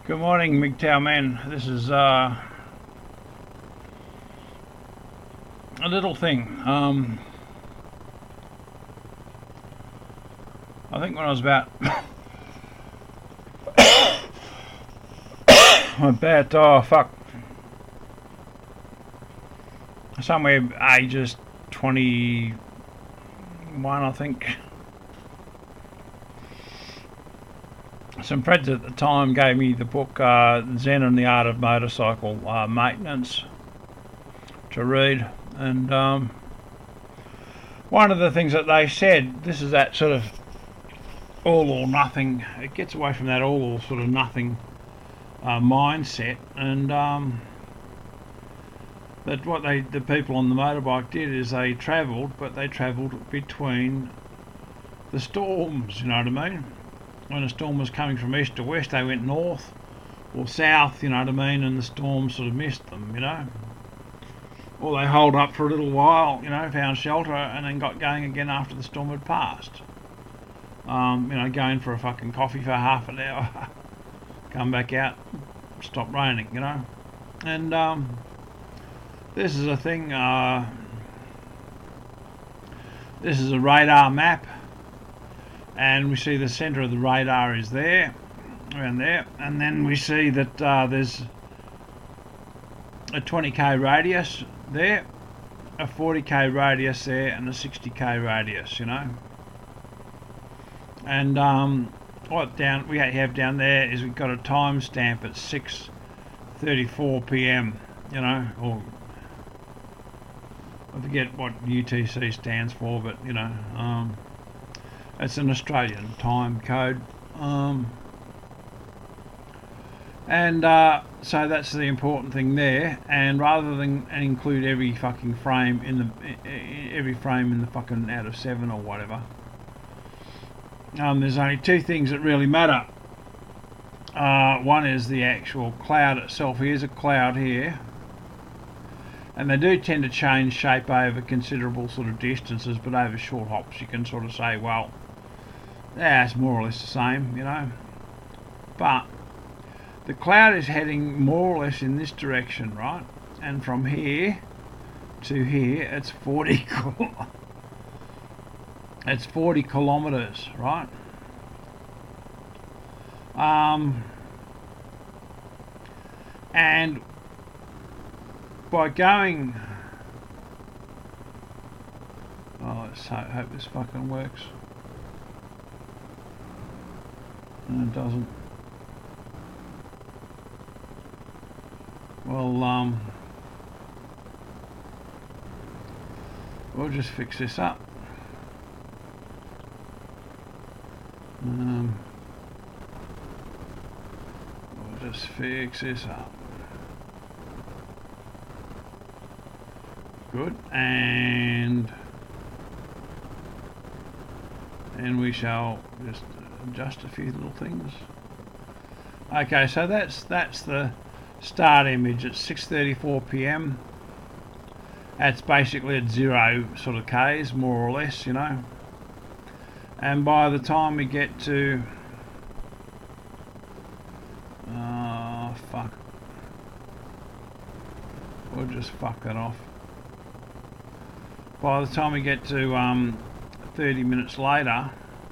Good morning, MGTOW man. This is a little thing. I think when I was about somewhere ages 21, I think. Some friends at the time gave me the book Zen and the Art of Motorcycle Maintenance to read, and one of the things that they said, this is that sort of all or nothing, it gets away from that all or sort of nothing mindset, and that what the people on the motorbike did is they travelled between the storms, you know what I mean? When a storm was coming from east to west, they went north or south, you know what I mean, and the storm sort of missed them, you know. Or they holed up for a little while, you know, found shelter, and then got going again after the storm had passed. Going for a fucking coffee for half an hour, come back out, stop raining, you know. And this is a thing, this is a radar map. And we see the centre of the radar is there, around there, and then we see that there's a 20k radius there, a 40k radius there, and a 60k radius, you know. And what we have down there is we've got a timestamp at 6:34 p.m. You know, or I forget what UTC stands for, but you know. It's an Australian time code, so that's the important thing there. And rather than include every fucking frame in the fucking out of 7 or whatever, there's only two things that really matter. One is the actual cloud itself. Here's a cloud here, and they do tend to change shape over considerable sort of distances, but over short hops you can sort of say, well, yeah, it's more or less the same, you know. But the cloud is heading more or less in this direction, right? And from here to here, it's 40 it's 40 kilometers, right? And by going, let's hope this fucking works. No, it doesn't. Well, we'll just fix this up. We'll just fix this up. Good, and we shall just adjust a few little things. Okay, so that's the start image at 6:34 p.m. That's basically at 0 sort of k's, more or less, you know. And by the time we get to we'll just fuck that off. By the time we get to 30 minutes later,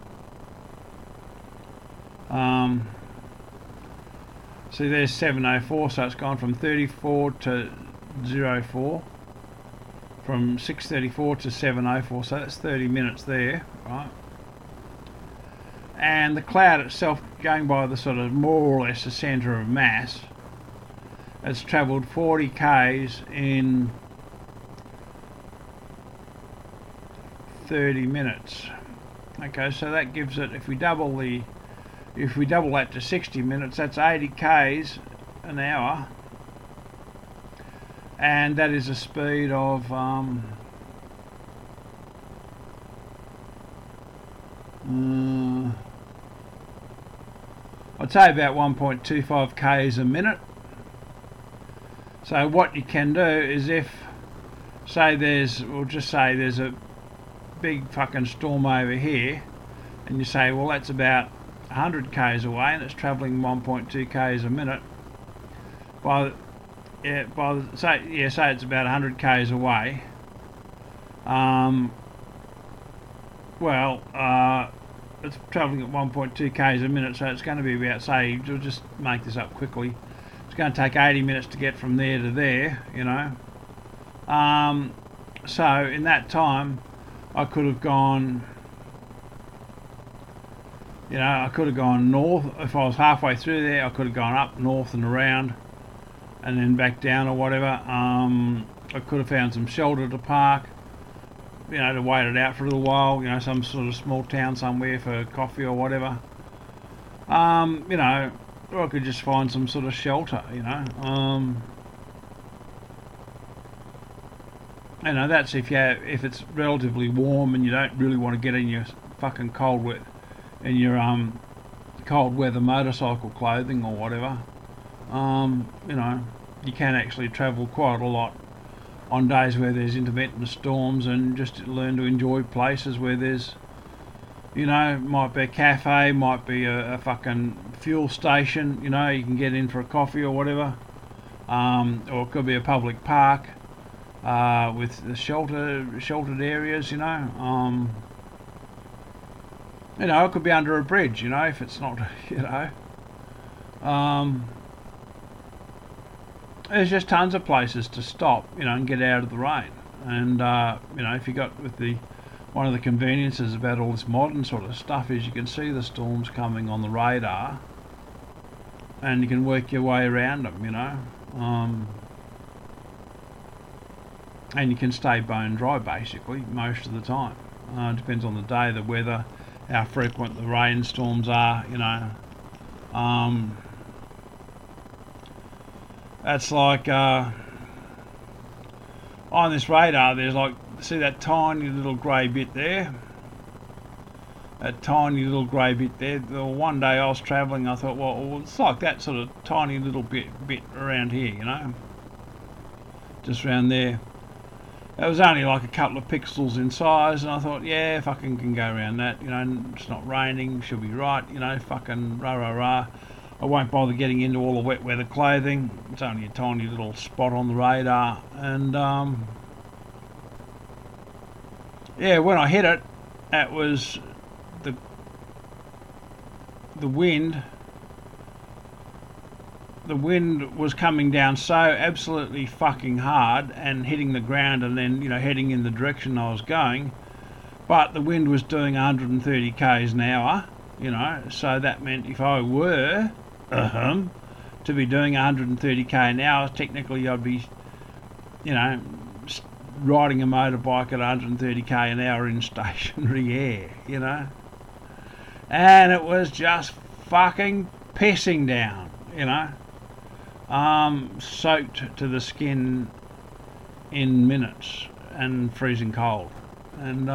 see there's 7:04, so it's gone from 34 to 04, from 6:34 to 7:04, so that's 30 minutes there, right? And the cloud itself, going by the sort of more or less the centre of mass, it's travelled 40 k's in 30 minutes. Okay, so that gives it, if we double that to 60 minutes, that's 80 k's an hour, and that is a speed of I'd say about 1.25 k's a minute. So what you can do is, if say we'll just say there's a big fucking storm over here, and you say, well, that's about 100 k's away and it's travelling 1.2 k's a minute, say it's about 100 k's away, it's travelling at 1.2 k's a minute, so it's going to be about, say, you'll just make this up quickly, it's going to take 80 minutes to get from there to there, you know. So in that time I could have gone, you know, I could have gone north. If I was halfway through there, I could have gone up north and around and then back down or whatever. I could have found some shelter to park, you know, to wait it out for a little while, you know, some sort of small town somewhere for coffee or whatever. You know, or I could just find some sort of shelter, you know. You know, that's if it's relatively warm and you don't really want to get in your fucking cold weather motorcycle clothing or whatever. You know, you can actually travel quite a lot on days where there's intermittent storms, and just learn to enjoy places where there's, you know, might be a cafe, might be a fucking fuel station, you know, you can get in for a coffee or whatever, or it could be a public park with the sheltered areas, you know. You know, it could be under a bridge, you know, if it's not, you know. There's just tons of places to stop, you know, and get out of the rain. And you know, if you got with one of the conveniences about all this modern sort of stuff is you can see the storms coming on the radar, and you can work your way around them, you know. And you can stay bone dry basically most of the time. It depends on the day, the weather, how frequent the rainstorms are, you know. That's like on this radar there's like, see that tiny little grey bit there? That tiny little grey bit there. The one day I was travelling, I thought, well, it's like that sort of tiny little bit around here, you know, just around there. It was only like a couple of pixels in size, and I thought, yeah, fucking can go around that, you know, it's not raining, should be right, you know, fucking rah. I won't bother getting into all the wet weather clothing, it's only a tiny little spot on the radar. And yeah, when I hit it, that was the wind was coming down so absolutely fucking hard and hitting the ground, and then, you know, heading in the direction I was going, but the wind was doing 130 k's an hour, you know, so that meant if I were to be doing 130 k an hour, technically I'd be, you know, riding a motorbike at 130 k an hour in stationary air, you know. And it was just fucking pissing down, you know. Soaked to the skin in minutes and freezing cold. And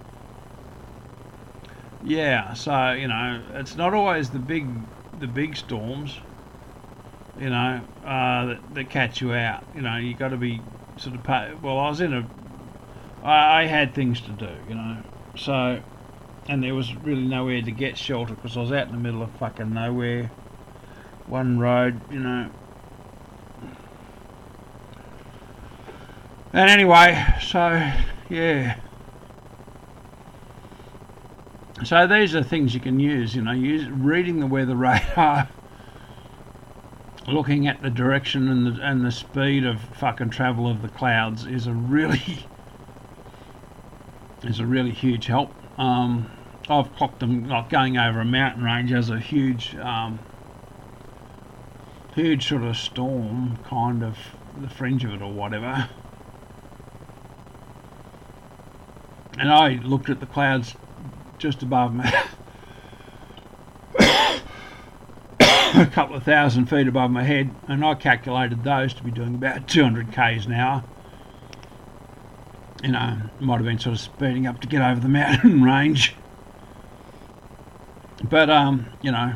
yeah, so, you know, it's not always the big storms, you know, that catch you out. You know, you got to be sort of well, I had things to do, you know, so, and there was really nowhere to get shelter because I was out in the middle of fucking nowhere, one road, you know. And anyway, so yeah, so these are things you can use, you know, reading the weather radar, looking at the direction and the speed of fucking travel of the clouds is a really huge help. I've clocked them, like going over a mountain range as a huge sort of storm, kind of the fringe of it or whatever. And I looked at the clouds just above me, a couple of 1,000 feet above my head, and I calculated those to be doing about 200 k's an hour. You know, might have been sort of speeding up to get over the mountain range. But you know,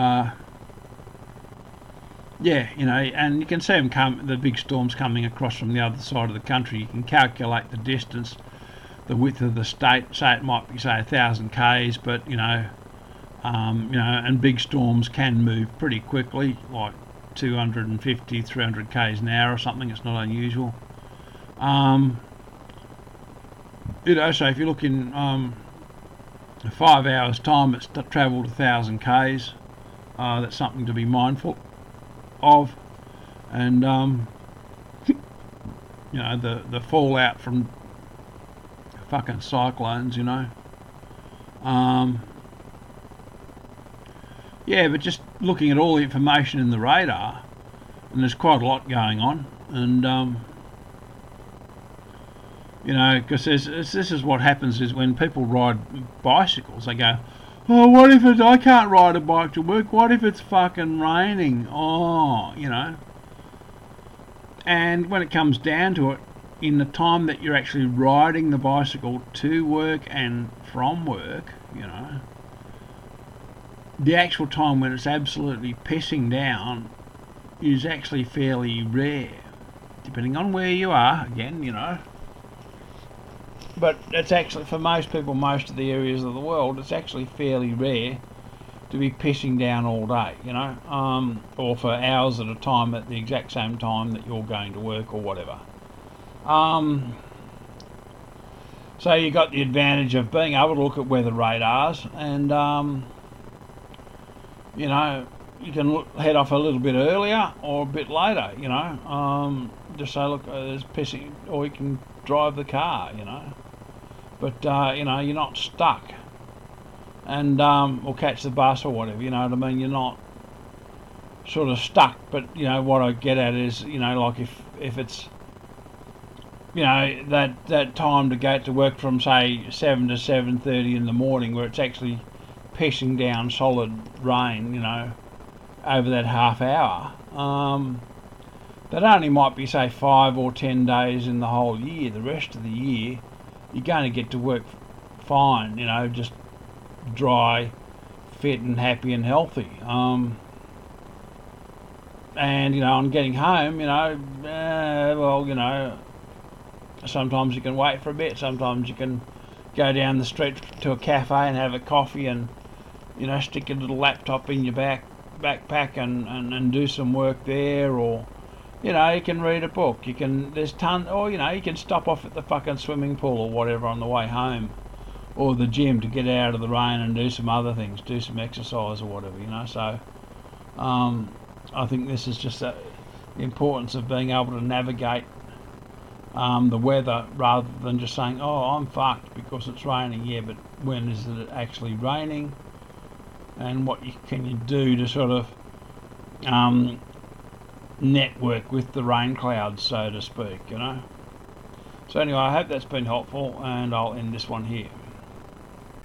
yeah, you know, and you can see them the big storms coming across from the other side of the country. You can calculate the distance, the width of the state. Say it might be, say, 1,000 k's, but, you know, You know, and big storms can move pretty quickly, like 250, 300 k's an hour or something. It's not unusual. You know, so if you look in 5 hours time, it's travelled 1,000 k's. That's something to be mindful of. And you know, the fallout from fucking cyclones, you know. Yeah, but just looking at all the information in the radar, and there's quite a lot going on, and you know, because this is what happens is when people ride bicycles, they go, oh, what if I can't ride a bike to work? What if it's fucking raining? Oh, you know. And when it comes down to it, in the time that you're actually riding the bicycle to work and from work, you know, the actual time when it's absolutely pissing down is actually fairly rare, depending on where you are, again, you know. But it's actually, for most people, most of the areas of the world, it's actually fairly rare to be pissing down all day, you know, or for hours at a time at the exact same time that you're going to work or whatever. So you got the advantage of being able to look at weather radars, and you know, you can head off a little bit earlier or a bit later, you know, just say, look, there's pissing, or you can drive the car, you know, but you know, you're not stuck, and or catch the bus or whatever, you know what I mean. You're not sort of stuck. But you know what I get at is, you know, like if it's, you know, that time to go to work from say 7 to 7:30 in the morning, where it's actually pissing down solid rain, you know, over that half hour. That only might be say 5 or 10 days in the whole year. The rest of the year, you're going to get to work fine, you know, just dry, fit and happy and healthy. And you know, on getting home, you know, well, you know, sometimes you can wait for a bit, sometimes you can go down the street to a cafe and have a coffee, and you know, stick your little laptop in your backpack and do some work there, or you know, you can read a book, you can, or you know, you can stop off at the fucking swimming pool or whatever on the way home, or the gym, to get out of the rain and do some other things, do some exercise or whatever, you know. So I think this is just the importance of being able to navigate the weather, rather than just saying, oh, I'm fucked because it's raining. Yeah, but when is it actually raining, and what can you do to sort of network with the rain clouds, so to speak, you know. So anyway, I hope that's been helpful, and I'll end this one here.